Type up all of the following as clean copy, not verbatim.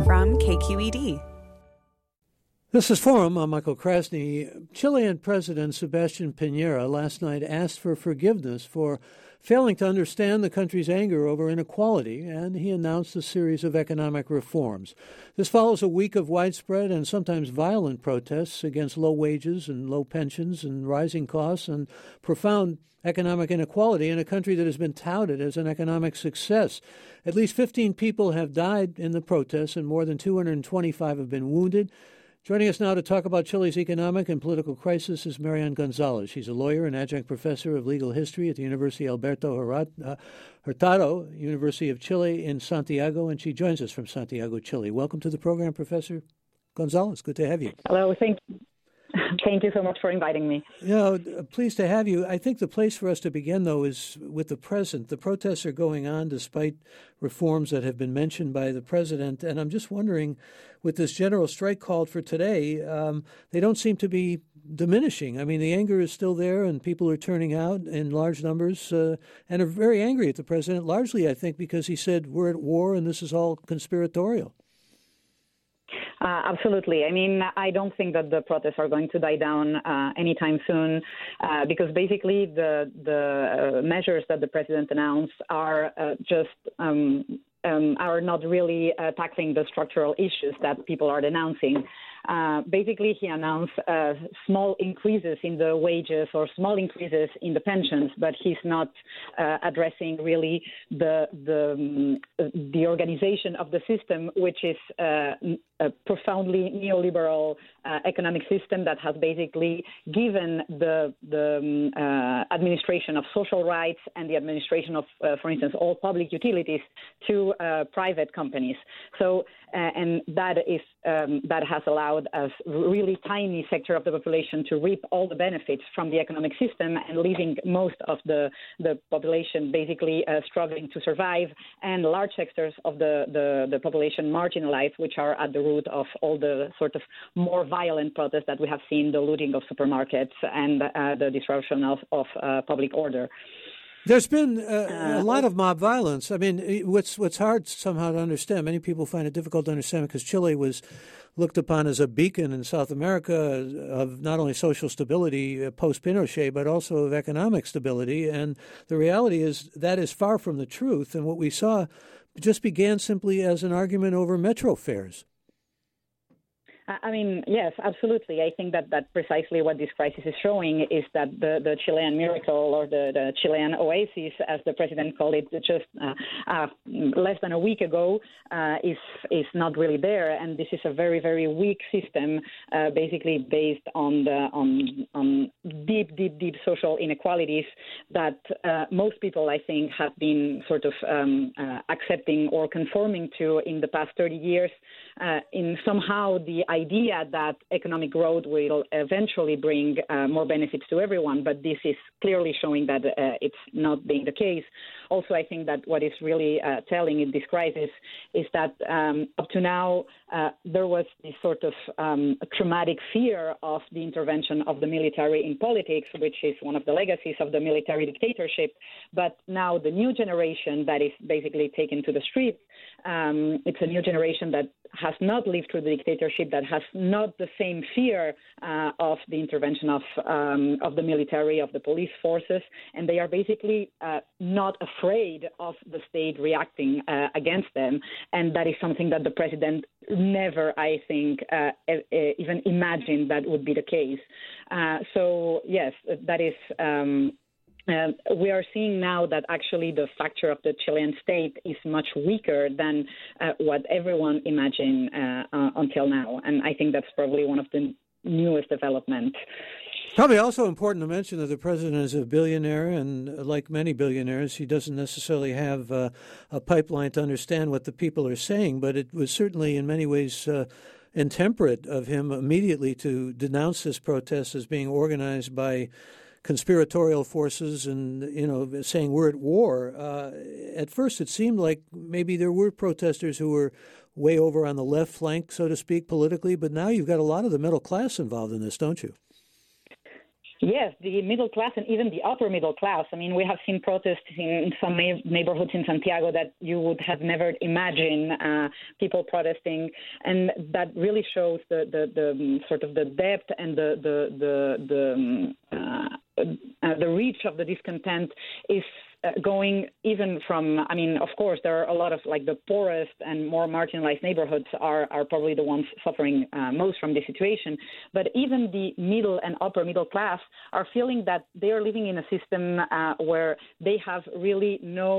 from KQED. This is Forum. I'm Michael Krasny. Chilean President Sebastián Piñera last night asked for forgiveness for failing to understand the country's anger over inequality, and he announced a series of economic reforms. This follows a week of widespread and sometimes violent protests against low wages and low pensions and rising costs and profound economic inequality in a country that has been touted as an economic success. At least 15 people have died in the protests and more than 225 have been wounded. Joining us now to talk about Chile's economic and political crisis is Marian Gonzalez. She's a lawyer and adjunct professor of legal history at the University Alberto Hurtado, University of Chile in Santiago, and she joins us from Santiago, Chile. Welcome to the program, Professor Gonzalez. Good to have you. Hello, thank you. Thank you so much for inviting me. Pleased to have you. I think the place for us to begin, though, is with the present. The protests are going on despite reforms that have been mentioned by the president. And I'm just wondering, with this general strike called for today, they don't seem to be diminishing. I mean, the anger is still there and people are turning out in large numbers and are very angry at the president, largely, I think, because he said we're at war and this is all conspiratorial. Absolutely. I mean, I don't think that the protests are going to die down anytime soon because basically the measures that the president announced are are not really tackling the structural issues that people are denouncing. Basically, he announced small increases in the wages or small increases in the pensions, but he's not addressing really the organization of the system, which is a profoundly neoliberal economic system that has basically given the administration of social rights and the administration of, for instance, all public utilities to private companies. So, and that has allowed a really tiny sector of the population to reap all the benefits from the economic system and leaving most of the population basically struggling to survive, and large sectors of the population marginalized, which are at the root of all the sort of more violent protests that we have seen, the looting of supermarkets and the disruption of public order. There's been a lot of mob violence. I mean, what's hard somehow to understand, many people find it difficult to understand because Chile was looked upon as a beacon in South America of not only social stability post-Pinochet, but also of economic stability. And the reality is that is far from the truth. And what we saw just began simply as an argument over metro fares. I mean, yes, absolutely. I think that precisely what this crisis is showing is that the Chilean miracle or the Chilean oasis, as the president called it just less than a week ago, is not really there. And this is a very, very weak system, basically based on deep social inequalities that most people, I think, have been sort of accepting or conforming to in the past 30 years. In somehow the idea that economic growth will eventually bring more benefits to everyone, but this is clearly showing that it's not being the case. Also, I think that what is really telling in this crisis is that up to now there was this sort of traumatic fear of the intervention of the military in politics, which is one of the legacies of the military dictatorship. But now the new generation that is basically taken to the street, it's a new generation that has not lived through the dictatorship, that has not the same fear of the intervention of the military, of the police forces, and they are basically not afraid of the state reacting against them. And that is something that the president never, I think, even imagined that would be the case. So, yes, that is... we are seeing now that actually the factor of the Chilean state is much weaker than what everyone imagined until now. And I think that's probably one of the newest developments. Probably also important to mention that the president is a billionaire, and like many billionaires, he doesn't necessarily have a pipeline to understand what the people are saying, but it was certainly in many ways intemperate of him immediately to denounce this protest as being organized by conspiratorial forces and, saying we're at war. At first, it seemed like maybe there were protesters who were way over on the left flank, so to speak, politically, but now you've got a lot of the middle class involved in this, don't you? Yes, the middle class and even the upper middle class. I mean, we have seen protests in some neighborhoods in Santiago that you would have never imagined people protesting, and that really shows the sort of the depth and the reach of the discontent is going even from, I mean, of course, there are a lot of like the poorest and more marginalized neighborhoods are probably the ones suffering most from this situation. But even the middle and upper middle class are feeling that they are living in a system where they have really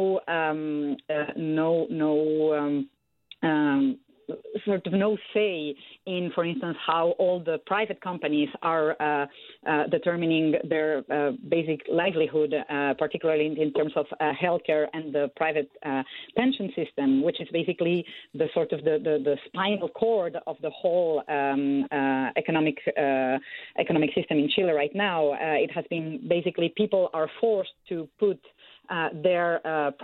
sort of no say in, for instance, how all the private companies are determining their basic livelihood, particularly in terms of healthcare and the private pension system, which is basically the sort of the spinal cord of the whole economic system in Chile right now. It has been basically people are forced to put their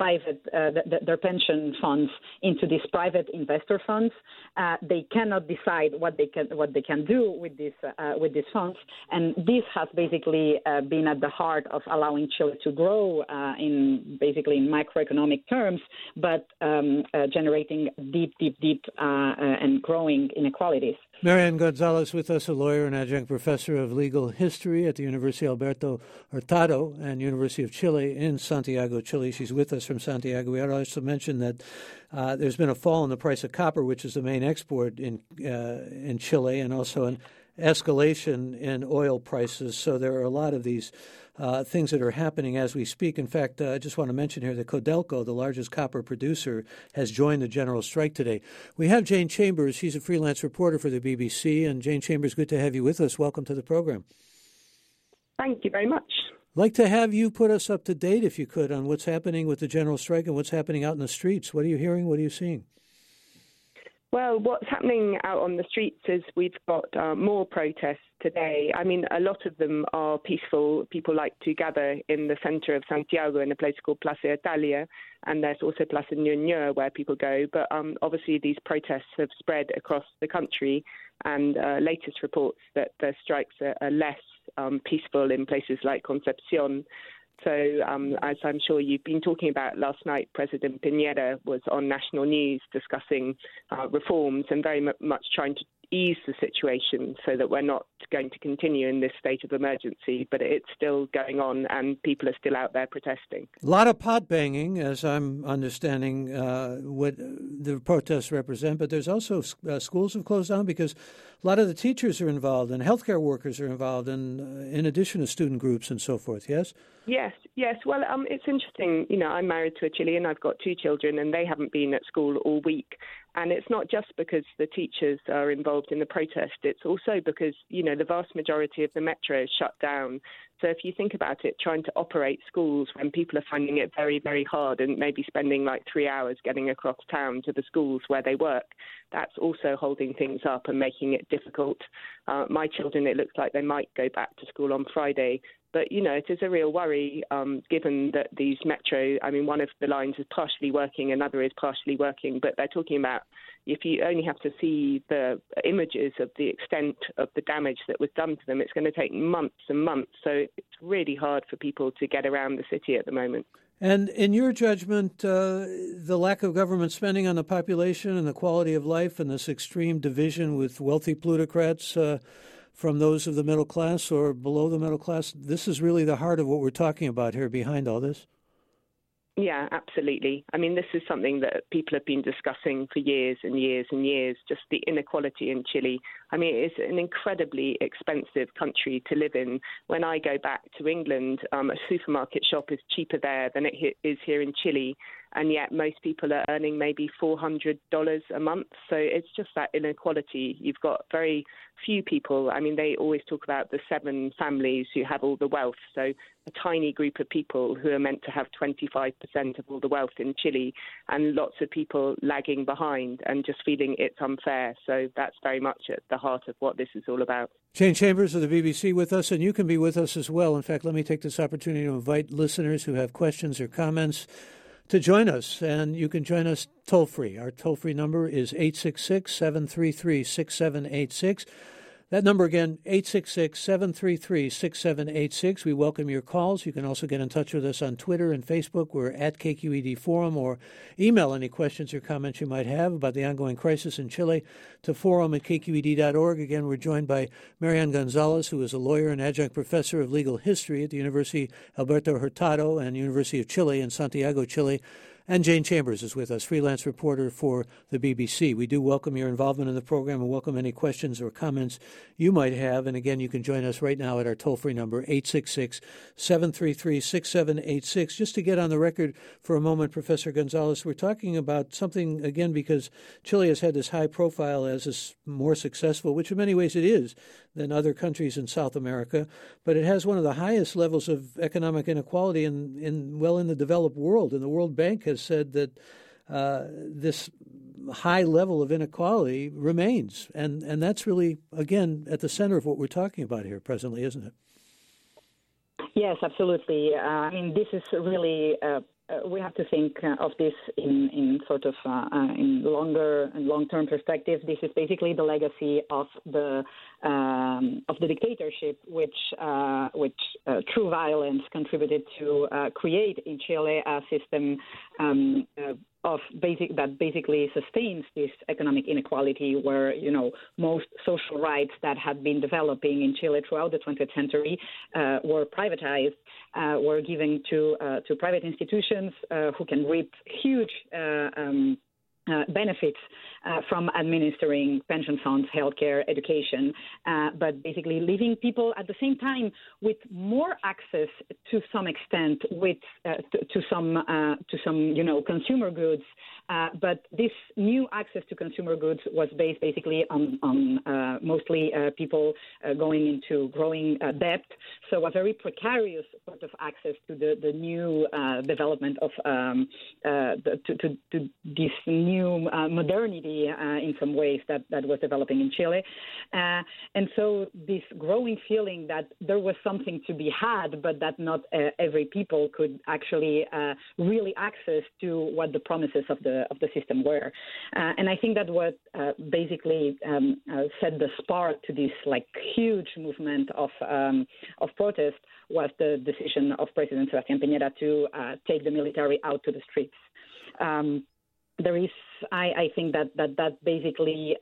pension funds into these private investor funds. They cannot decide what they can do with these funds, and this has basically been at the heart of allowing Chile to grow in macroeconomic terms, but generating deep and growing inequalities. Marian Gonzalez with us, a lawyer and adjunct professor of legal history at the University Alberto Hurtado and University of Chile in Santiago, Chile. She's with us from Santiago. We ought to also mention that there's been a fall in the price of copper, which is the main export in Chile, and also an escalation in oil prices. So there are a lot of these things that are happening as we speak. In fact, I just want to mention here that Codelco, the largest copper producer, has joined the general strike today. We have Jane Chambers. She's a freelance reporter for the BBC. And Jane Chambers, good to have you with us. Welcome to the program. Thank you very much. I'd like to have you put us up to date, if you could, on what's happening with the general strike and what's happening out in the streets. What are you hearing? What are you seeing? Well, what's happening out on the streets is we've got more protests today. I mean, a lot of them are peaceful. People like to gather in the center of Santiago in a place called Plaza Italia, and there's also Plaza Ñuñoa where people go. But obviously these protests have spread across the country, and latest reports that the strikes are less peaceful in places like Concepcion. So, as I'm sure you've been talking about last night, President Piñera was on national news discussing reforms and very much trying to ease the situation so that we're not going to continue in this state of emergency, but it's still going on and people are still out there protesting. A lot of pot banging, as I'm understanding what the protests represent, but there's also schools have closed down because a lot of the teachers are involved and healthcare workers are involved, and in addition to student groups and so forth, yes? Yes. Well, it's interesting. You know, I'm married to a Chilean. I've got 2 children, and they haven't been at school all week. And it's not just because the teachers are involved in the protest. It's also because, you know, the vast majority of the metro is shut down. So if you think about it, trying to operate schools when people are finding it very, very hard and maybe spending like 3 hours getting across town to the schools where they work, that's also holding things up and making it difficult. My children, it looks like they might go back to school on Friday. But, you know, it is a real worry given that these metro, I mean, one of the lines is partially working, another is partially working, but they're talking about if you only have to see the images of the extent of the damage that was done to them, it's going to take months and months. So it's really hard for people to get around the city at the moment. And in your judgment, the lack of government spending on the population and the quality of life and this extreme division with wealthy plutocrats from those of the middle class or below the middle class, this is really the heart of what we're talking about here behind all this? Yeah, absolutely. I mean, this is something that people have been discussing for years and years and years, just the inequality in Chile. I mean, it's an incredibly expensive country to live in. When I go back to England, a supermarket shop is cheaper there than it is here in Chile. And yet most people are earning maybe $400 a month. So it's just that inequality. You've got very few people. I mean, they always talk about the 7 families who have all the wealth. So a tiny group of people who are meant to have 25% of all the wealth in Chile, and lots of people lagging behind and just feeling it's unfair. So that's very much at the heart of what this is all about. Jane Chambers of the BBC with us, and you can be with us as well. In fact, let me take this opportunity to invite listeners who have questions or comments to join us, and you can join us toll-free. Our toll-free number is 866-733-6786. That number again, 866-733-6786. We welcome your calls. You can also get in touch with us on Twitter and Facebook. We're at KQED Forum, or email any questions or comments you might have about the ongoing crisis in Chile to forum@kqed.org. Again, we're joined by Marian Gonzalez, who is a lawyer and adjunct professor of legal history at the University Alberto Hurtado and University of Chile in Santiago, Chile. And Jane Chambers is with us, freelance reporter for the BBC. We do welcome your involvement in the program and welcome any questions or comments you might have. And again, you can join us right now at our toll-free number, 866-733-6786. Just to get on the record for a moment, Professor Gonzalez, we're talking about something, again, because Chile has had this high profile as is more successful, which in many ways it is, than other countries in South America. But it has one of the highest levels of economic inequality in the developed world. And the World Bank has said that this high level of inequality remains. And that's really, again, at the center of what we're talking about here presently, isn't it? Yes, absolutely. I mean, this is really, we have to think of this in sort of in longer and long-term perspective. This is basically the legacy of the dictatorship, which through violence contributed to create in Chile a system that basically sustains this economic inequality, where most social rights that had been developing in Chile throughout the 20th century were privatized, were given to private institutions who can reap huge benefits from administering pension funds, healthcare, education, but basically leaving people at the same time with more access to some extent to some consumer goods. But this new access to consumer goods was based basically on mostly people going into growing debt. So a very precarious sort of access to the new development of to this new modernity in some ways that was developing in Chile. And so this growing feeling that there was something to be had, but that not every people could actually really access to what the promises of the system were. And I think that what basically set the spark to this huge movement of protest was the decision of President Sebastián Piñera to take the military out to the streets. There is, I think that basically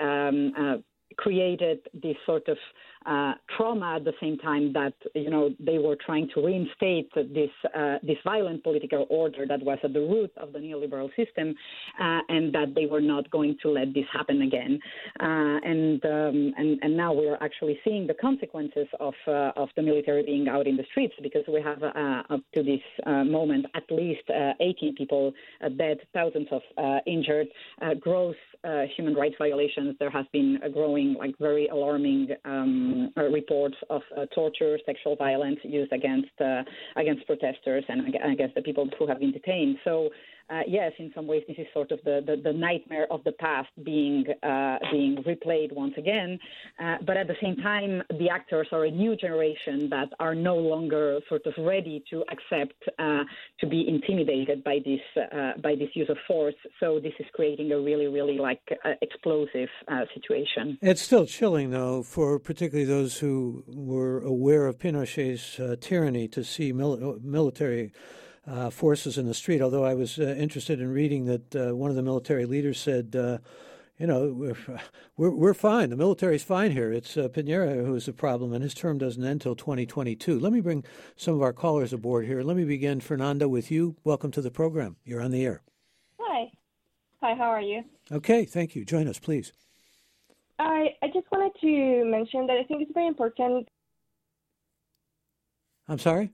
created this sort of trauma at the same time that they were trying to reinstate this violent political order that was at the root of the neoliberal system, and that they were not going to let this happen again. And now we are actually seeing the consequences of the military being out in the streets, because we have up to this moment at least 18 people dead, thousands of injured, gross human rights violations. There has been a growing, very alarming reports of torture, sexual violence used against protesters and against the people who have been detained. So yes, in some ways, this is sort of the nightmare of the past being replayed once again. But at the same time, the actors are a new generation that are no longer sort of ready to accept to be intimidated by this use of force. So this is creating a really, really explosive situation. It's still chilling, though, for particularly those who were aware of Pinochet's tyranny, to see military forces in the street, although I was interested in reading that one of the military leaders said, we're fine. The military's fine here. It's Piñera who's the problem, and his term doesn't end until 2022. Let me bring some of our callers aboard here. Let me begin, Fernanda, with you. Welcome to the program. You're on the air. Hi, how are you? Okay, thank you. Join us, please. I just wanted to mention that I think it's very important. I'm sorry?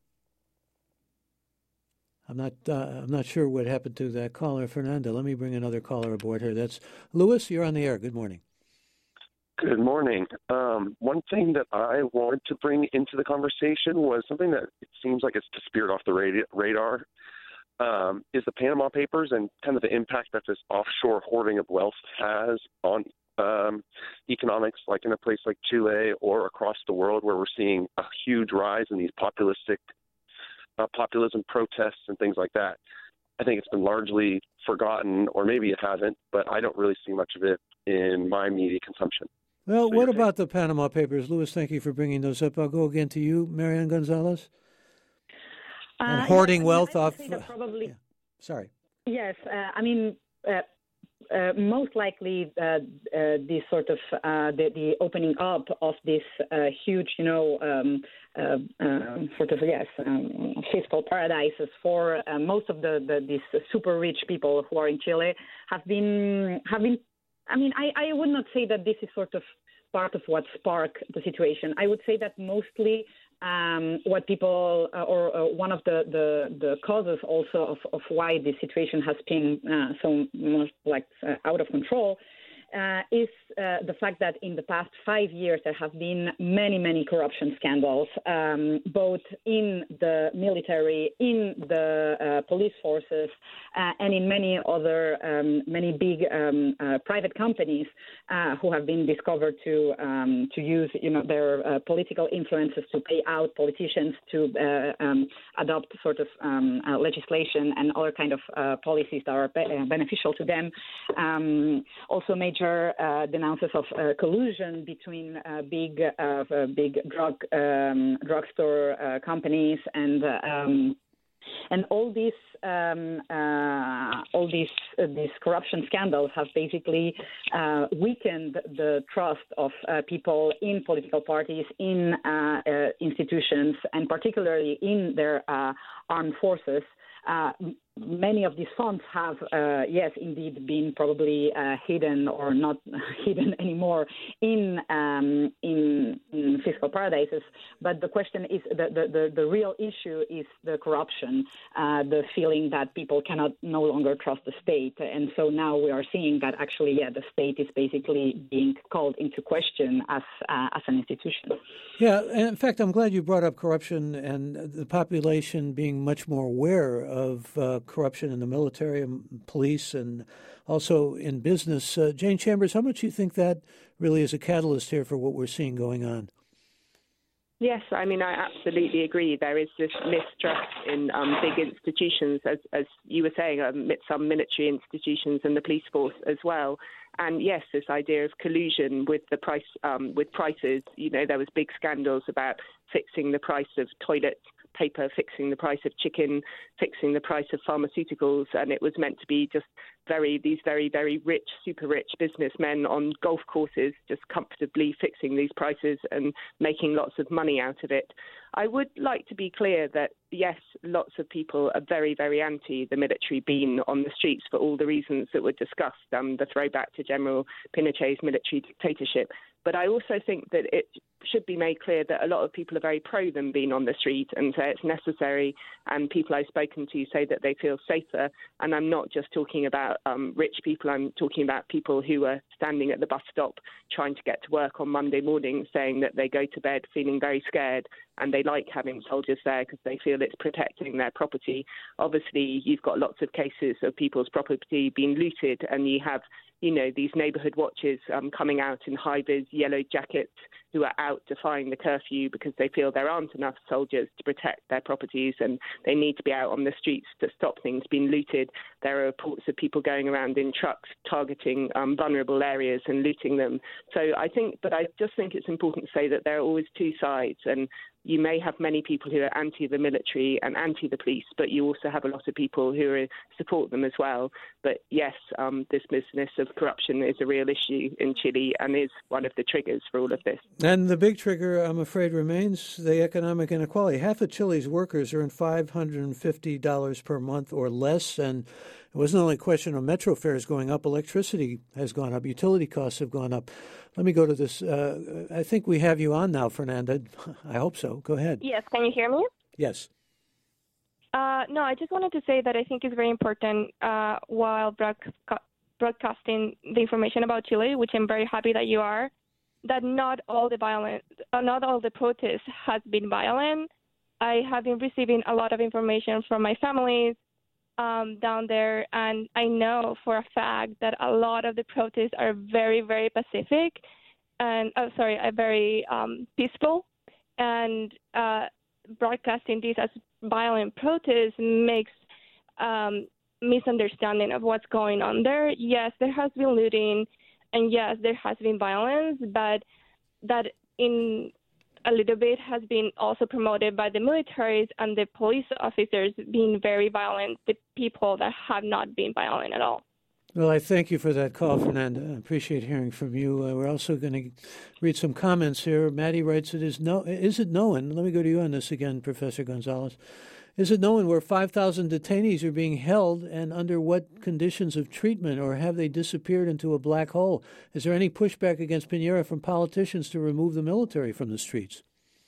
I'm not sure what happened to that caller, Fernanda. Let me bring another caller aboard here. That's Louis. You're on the air. Good morning. Good morning. One thing that I wanted to bring into the conversation was something that it seems like it's disappeared off the radar, is the Panama Papers and kind of the impact that this offshore hoarding of wealth has on economics, like in a place like Chile or across the world, where we're seeing a huge rise in these populism protests and things like that. I think it's been largely forgotten, or maybe it hasn't, but I don't really see much of it in my media consumption. Well, what about the Panama Papers? Louis, thank you for bringing those up. I'll go again to you, Marianne Gonzalez. And hoarding wealth off. Probably. Sorry. Yes, most likely this sort of the opening up of this huge, fiscal paradises for most of these super rich people who are in Chile have been. I would not say that this is sort of part of what sparked the situation. I would say that mostly what people or one of the causes also of why this situation has been so much out of control is the fact that in the past 5 years there have been many corruption scandals, both in the military, in the police forces, and in many other many big private companies who have been discovered to use their political influences to pay out politicians to adopt sort of legislation and other kind of policies that are beneficial to them. Also major denounces of collusion between big drugstore companies and all these corruption scandals have basically weakened the trust of people in political parties, in institutions, and particularly in their armed forces. Many of these funds have, yes, indeed, been probably hidden or not hidden anymore in fiscal paradises. But the question is, the real issue is the corruption, the feeling that people cannot no longer trust the state. And so now we are seeing that actually, the state is basically being called into question as an institution. Yeah, and in fact, I'm glad you brought up corruption and the population being much more aware of corruption in the military and police and also in business. Jane Chambers, how much do you think that really is a catalyst here for what we're seeing going on? Yes, I absolutely agree. There is this mistrust in big institutions, as you were saying, some military institutions and the police force as well. And yes, this idea of collusion with the with prices. There was big scandals about fixing the price of toilet paper, fixing the price of chicken, fixing the price of pharmaceuticals, and it was meant to be just these very, very rich, super rich businessmen on golf courses just comfortably fixing these prices and making lots of money out of it. I would like to be clear that, yes, lots of people are very, very anti the military being on the streets for all the reasons that were discussed, the throwback to General Pinochet's military dictatorship. But I also think that it should be made clear that a lot of people are very pro them being on the street and say it's necessary. And people I've spoken to say that they feel safer. And I'm not just talking about rich people. I'm talking about people who are standing at the bus stop trying to get to work on Monday morning, saying that they go to bed feeling very scared and they like having soldiers there because they feel it's protecting their property. Obviously, you've got lots of cases of people's property being looted, and you have these neighbourhood watches coming out in high-vis yellow jackets who are out defying the curfew because they feel there aren't enough soldiers to protect their properties and they need to be out on the streets to stop things being looted. There are reports of people going around in trucks targeting vulnerable areas and looting them. So I just think it's important to say that there are always two sides, and you may have many people who are anti the military and anti the police, but you also have a lot of people who support them as well. But yes, this business of corruption is a real issue in Chile and is one of the triggers for all of this. And the big trigger, I'm afraid, remains the economic inequality. Half of Chile's workers earn $550 per month or less, and it wasn't only a question of metro fares going up, electricity has gone up, utility costs have gone up. Let me go to this. I think we have you on now, Fernanda. I hope so. Go ahead. Yes, can you hear me? Yes. No, I just wanted to say that I think it's very important while broadcasting the information about Chile, which I'm very happy that you are, that not all the protests has been violent. I have been receiving a lot of information from my families down there, and I know for a fact that a lot of the protests are very, very pacific and very peaceful, and broadcasting this as violent protests makes misunderstanding of what's going on there. Yes, there has been looting. And yes, there has been violence, but that in a little bit has been also promoted by the militaries and the police officers being very violent with people that have not been violent at all. Well, I thank you for that call, Fernanda. I appreciate hearing from you. We're also going to read some comments here. Maddie writes, is it known, let me go to you on this again, Professor Gonzalez, is it known where 5,000 detainees are being held and under what conditions of treatment, or have they disappeared into a black hole? Is there any pushback against Piñera from politicians to remove the military from the streets?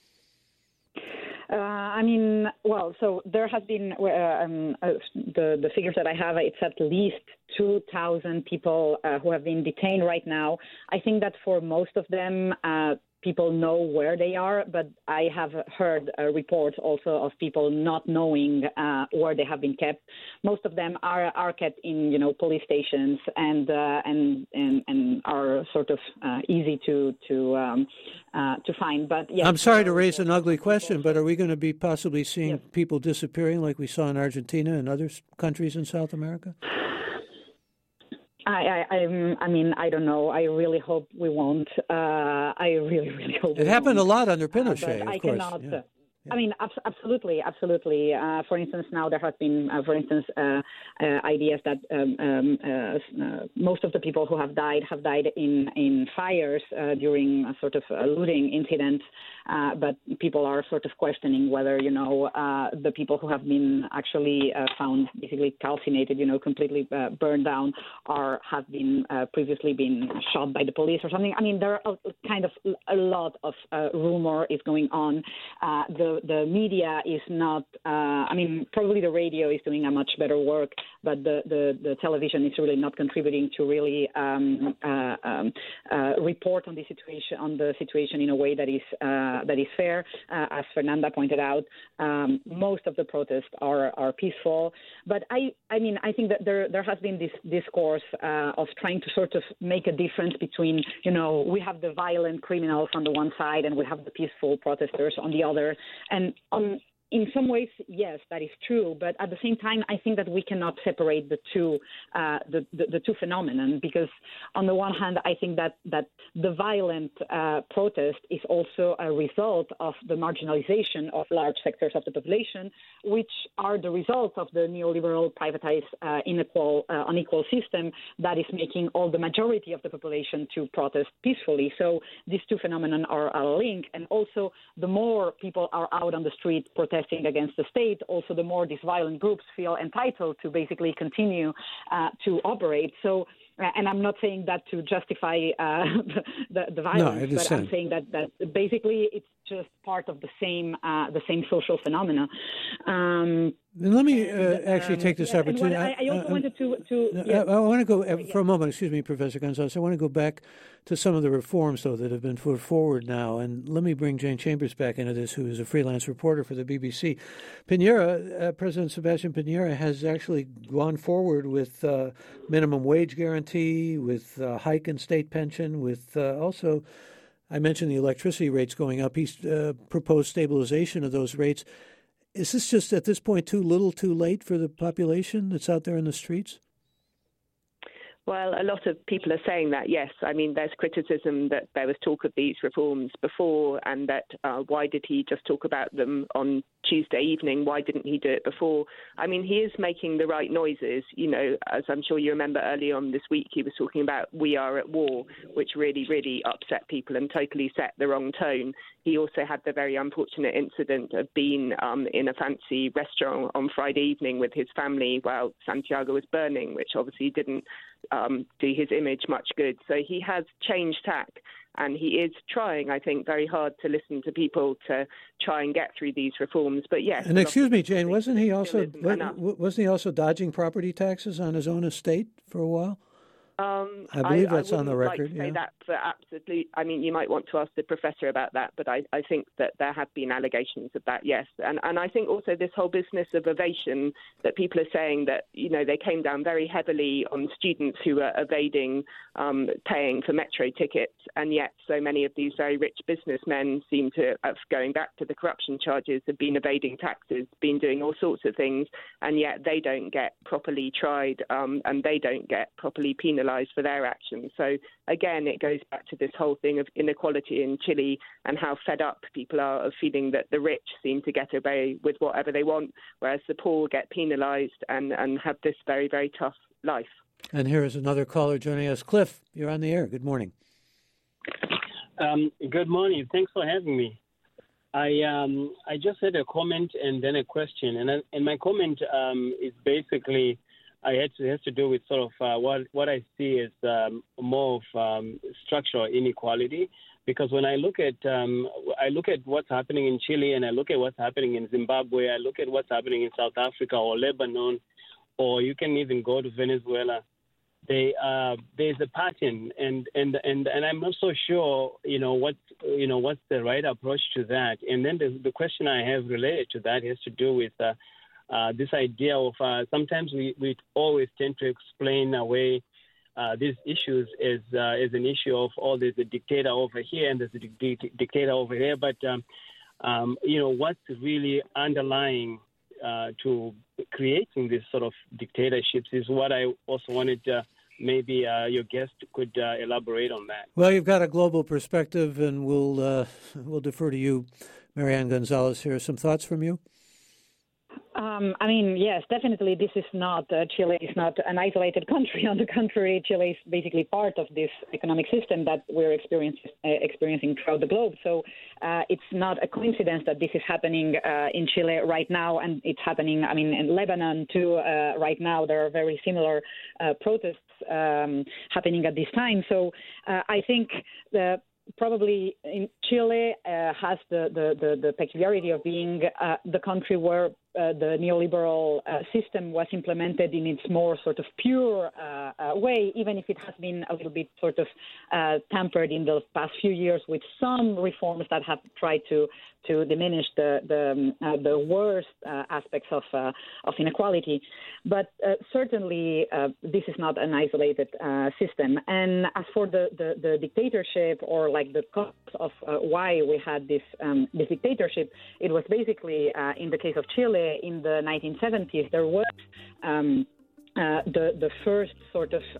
So there has been the figures that I have. It's at least 2,000 people who have been detained right now. I think that for most of them, people know where they are, but I have heard reports also of people not knowing where they have been kept. Most of them are kept in, police stations and are sort of easy to find. But yes, I'm sorry to raise an ugly question, but are we going to be possibly seeing people disappearing like we saw in Argentina and other countries in South America? I don't know. I really hope we won't. I really hope it happened a lot under Pinochet, of course. Cannot. Yeah. Absolutely. For instance, now there has been, ideas that most of the people who have died in fires during a sort of looting incident. But people are sort of questioning whether, the people who have been actually found basically calcinated, completely burned down, or have been previously been shot by the police or something. I mean, there are kind of a lot of rumor is going on. The media is not, probably the radio is doing a much better work, but the television is really not contributing to really report on the situation in a way that is fair. As Fernanda pointed out, most of the protests are peaceful, but I think that there has been this discourse of trying to sort of make a difference between, we have the violent criminals on the one side and we have the peaceful protesters on the other. And in some ways, yes, that is true. But at the same time, I think that we cannot separate the two phenomenon, because on the one hand, I think that the violent protest is also a result of the marginalization of large sectors of the population, which are the result of the neoliberal, privatized, unequal system that is making all the majority of the population to protest peacefully. So these two phenomena are linked, and also the more people are out on the street protesting against the state, also the more these violent groups feel entitled to basically continue to operate. So, and I'm not saying that to justify the violence, but I'm saying that basically it's just part of the same social phenomena. Let me actually take this opportunity. I also wanted to I want to go for a moment. Excuse me, Professor Gonzalez. I want to go back to some of the reforms, though, that have been put forward now, and let me bring Jane Chambers back into this, who is a freelance reporter for the BBC. President Sebastián Piñera has actually gone forward with minimum wage guarantee, with hike in state pension, with also, I mentioned the electricity rates going up. He's proposed stabilization of those rates. Is this just at this point too little, too late for the population that's out there in the streets? Well, a lot of people are saying that, yes. I mean, there's criticism that there was talk of these reforms before, and that why did he just talk about them on Tuesday evening? Why didn't he do it before? I mean, he is making the right noises. As I'm sure you remember early on this week, he was talking about "we are at war," which really, really upset people and totally set the wrong tone. He also had the very unfortunate incident of being in a fancy restaurant on Friday evening with his family while Santiago was burning, which obviously didn't do his image much good. So he has changed tack, and he is trying, I think, very hard to listen to people to try and get through these reforms. But yes. And excuse me, Jane, wasn't he also dodging property taxes on his own estate for a while? I believe that's on the record. I wouldn't like to say that for absolute. I mean, you might want to ask the professor about that, but I think that there have been allegations of that, yes. And I think also this whole business of evation, that people are saying that, they came down very heavily on students who were evading paying for metro tickets, and yet so many of these very rich businessmen seem to, going back to the corruption charges, have been evading taxes, been doing all sorts of things, and yet they don't get properly tried and they don't get properly penalised penalised for their actions. So again, it goes back to this whole thing of inequality in Chile and how fed up people are of feeling that the rich seem to get away with whatever they want, whereas the poor get penalised and have this very, very tough life. And here is another caller joining us. Cliff, you're on the air. Good morning. Good morning. Thanks for having me. I just had a comment and then a question, and my comment is basically it has to do with sort of what I see as more of structural inequality. Because when I look at what's happening in Chile, and I look at what's happening in Zimbabwe, I look at what's happening in South Africa or Lebanon, or you can even go to Venezuela. There's a pattern, and I'm not so sure, what's the right approach to that. And then the question I have related to that has to do with this idea of sometimes we always tend to explain away these issues as an issue of, there's a dictator over here and there's a dictator over here. But, what's really underlying to creating this sort of dictatorships is what I also wanted maybe your guest could elaborate on that. Well, you've got a global perspective, and we'll defer to you, Marianne Gonzalez, here. Some thoughts from you? Yes, definitely. This is not Chile is not an isolated country. On the contrary, Chile is basically part of this economic system that we're experiencing throughout the globe. So it's not a coincidence that this is happening in Chile right now, and it's happening, in Lebanon too. Right now, there are very similar protests happening at this time. So I think probably in Chile has the peculiarity of being the country where the neoliberal system was implemented in its more sort of pure way, even if it has been a little bit sort of tampered in the past few years with some reforms that have tried to diminish the worst aspects of inequality. But certainly this is not an isolated system. And as for the dictatorship, or like the cause of why we had this dictatorship, it was basically in the case of Chile in the 1970s, there was the first sort of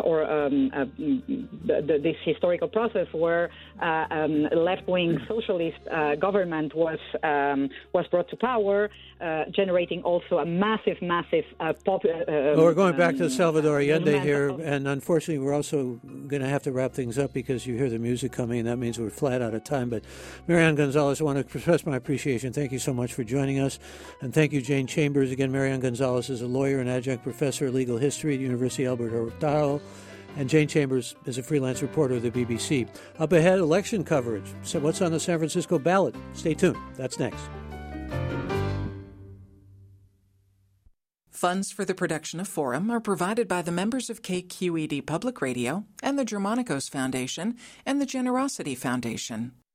this historical process where left-wing socialist government was brought to power, generating also a massive we're going back to Salvador Allende here, and unfortunately we're also going to have to wrap things up because you hear the music coming, and that means we're flat out of time. But Marianne Gonzalez, I want to express my appreciation. Thank you so much for joining us, and thank you, Jane Chambers. Again, Marianne Gonzalez is a lawyer and adjunct professor of legal history at the University of Albert Hurtado, and Jane Chambers is a freelance reporter of the BBC. Up ahead, election coverage. So what's on the San Francisco ballot? Stay tuned. That's next. Funds for the production of Forum are provided by the members of KQED Public Radio and the Germanicos Foundation and the Generosity Foundation.